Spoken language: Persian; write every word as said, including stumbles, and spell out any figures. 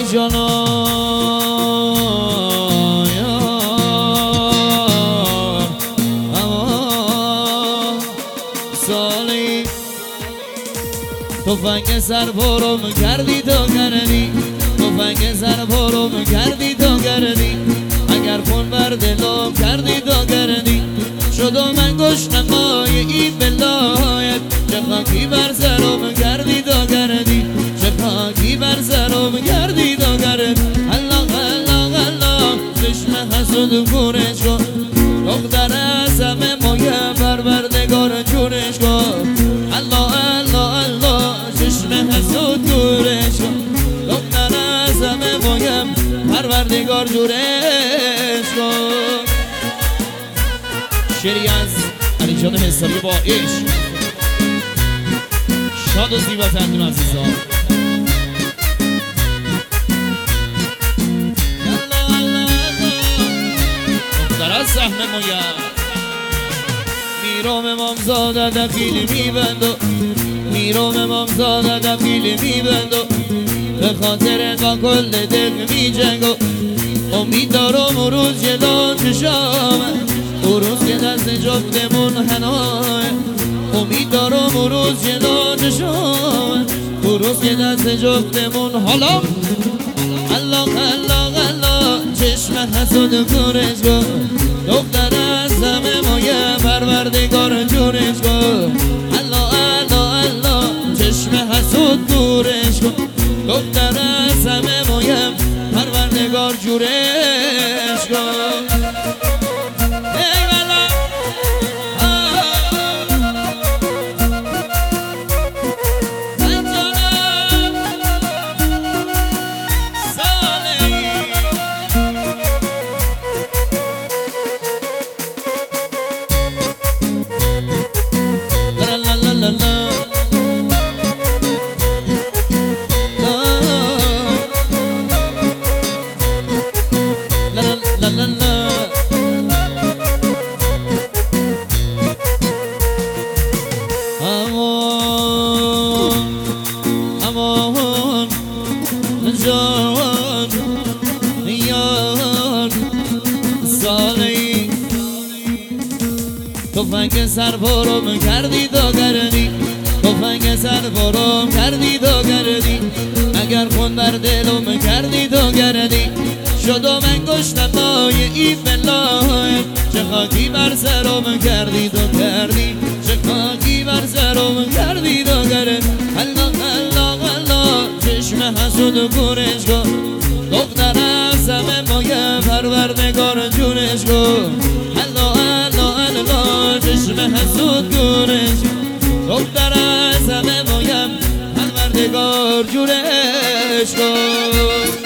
جانا یار اما سالی تفنگ سر پرم کردی تو کردی تفنگ سر پرم کردی تو کردی اگر خون بر دلم کردی تو کردی شدم من گشنم مای این بلایت چه خاکی بر سرم کردی تو کردی چه خاکی بر سرم کردی تو کردی الله الله الله چشم حسود گورش کن دختر از همه مایه پروردگار جونش کن الله الله الله چشم حسود گورش کن دختر از همه مایه پروردگار جونش کن. شعری از علی جان حساری با عشق شاد و زیباتندون عزیزان دختر از صحنه مایم میرم امامزاده دخیلی میبندو میرم امامزاده دخیلی میبندو به خاطر با کل دل میجنگو امید دارم و روز جلو چشامه او روز که دست جفتمون هنای امید دارم او روز جلو چشامه او روز که دست جفتمون حالا الله الله الله چشم حسود گورش کن دختر از همه مایه پروردگار جونش کن الله الله الله چشم حسود گورش کن دختر از همه مایه پروردگار جونش کن. تفنگ سر پرم کردی تو کردی تفنگ سر پرم کردی تو کردی اگر خون بر دلم کردی تو کردی شدم انگشتم مای این بلایت چه خاکی بر سرم کردی تو کردی چه خاکی بر سرم کردی تو کردی الله الله الله چشم حسود گورش کن دختر از همه مایه پروردگار جونش کن الله الله الله چشم حسود گورش دختر از همه مایم پروردگار جونش کن.